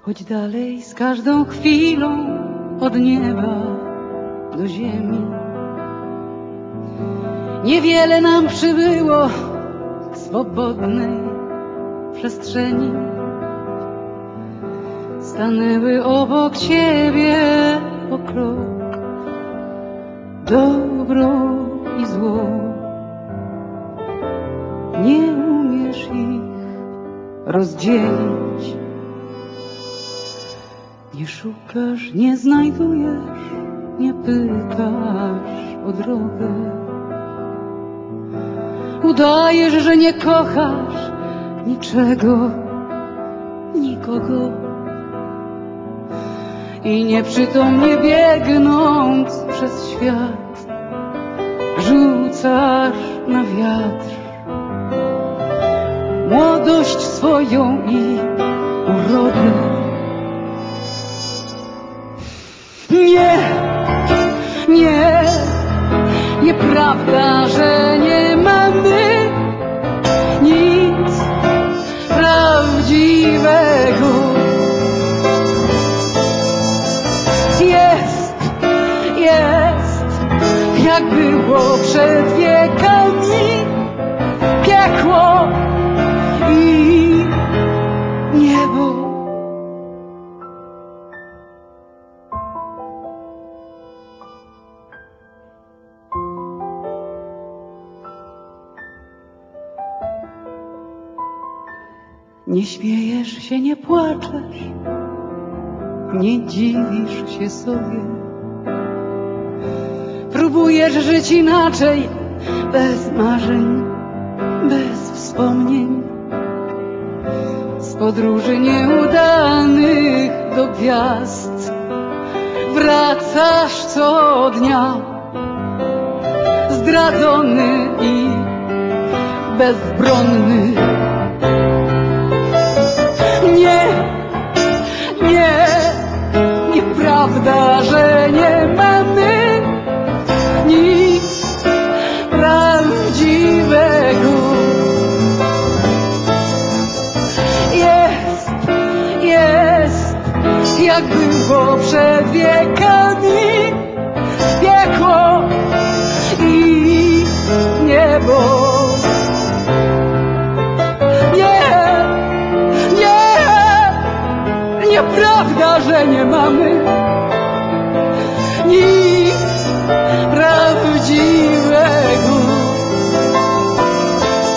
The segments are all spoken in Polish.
Choć dalej z każdą chwilą od nieba do ziemi. Niewiele nam przybyło swobodnej przestrzeni. Stanęły obok ciebie o krok dobro i zło. Nie umiesz ich rozdzielić. Nie szukasz, nie znajdujesz, nie pytasz o drogę. Udajesz, że nie kochasz niczego, nikogo. I nieprzytomnie biegnąc przez świat rzucasz na wiatr młodość swoją i urodę. Nie, nie, nieprawda, że nie mamy nic prawdziwego. Jest, jak było przed wiekami, piekło i niebo. Nie śmiejesz się, nie płaczesz, nie dziwisz się sobie. Próbujesz żyć inaczej, bez marzeń, bez wspomnień. Z podróży nieudanych do gwiazd wracasz co dnia, zdradzony i bezbronny. Nieprawda, że nie mamy nic prawdziwego. Jest, jak było przed wiekami, piekło i niebo. Nieprawda, że nie mamy nic prawdziwego.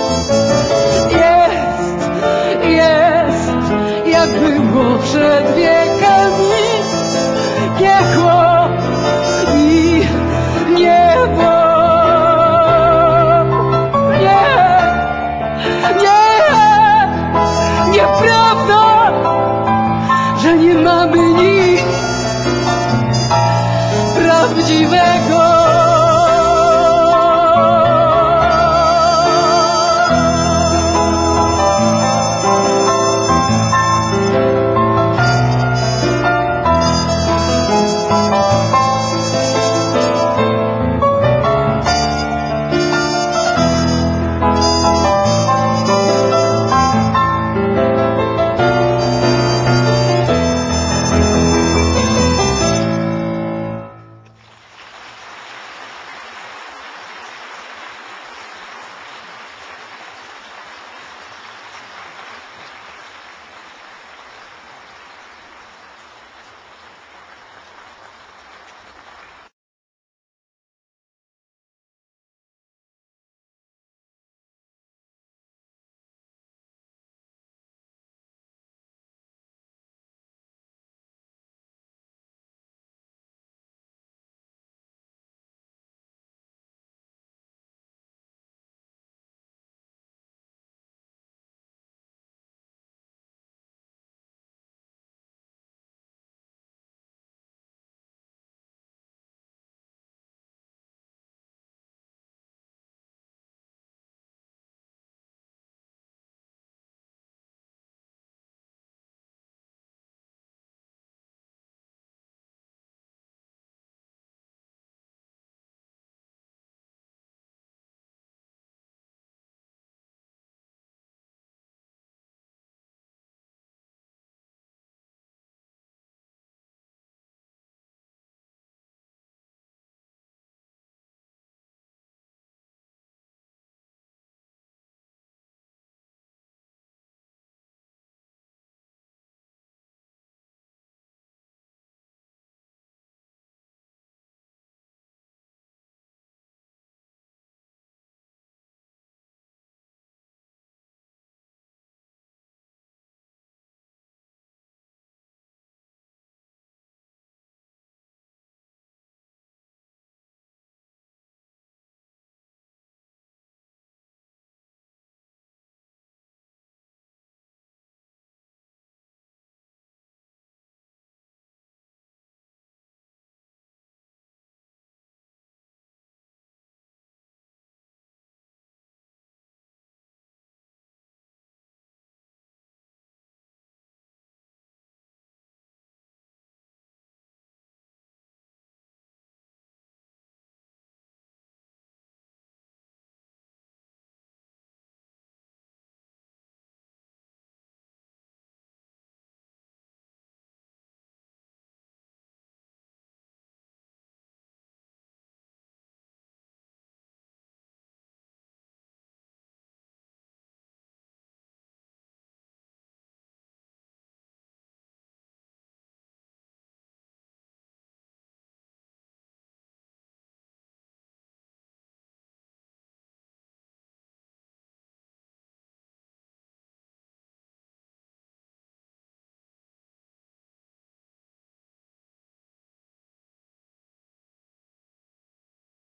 Jest, jak było przed wiekiem.